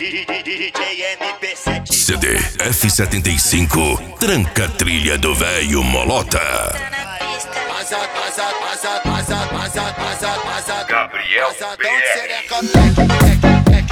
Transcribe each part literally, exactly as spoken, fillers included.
C D F setenta e cinco, tranca a trilha do velho Molota. Gabriel P R.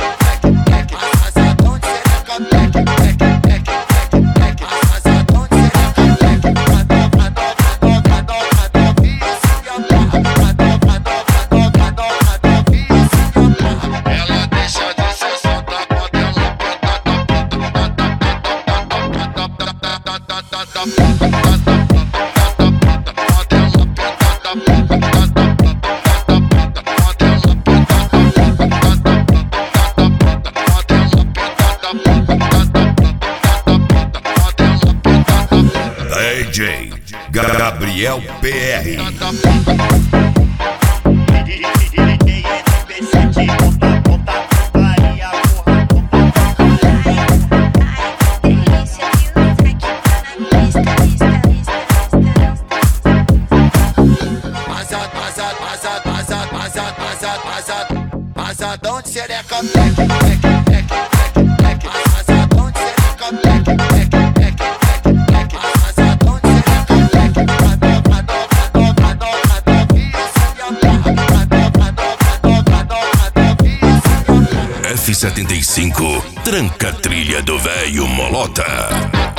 D J Gabriel P R. Passadão de xereca, tec, tec, tec, tec, tec. Passadão de xereca, tec, tec, tec, tec, tec. Passadão de xereca, tec. Cadô, cadô, cadô, cadô, cadô, F setenta e cinco, tranca a trilha do velho Molota.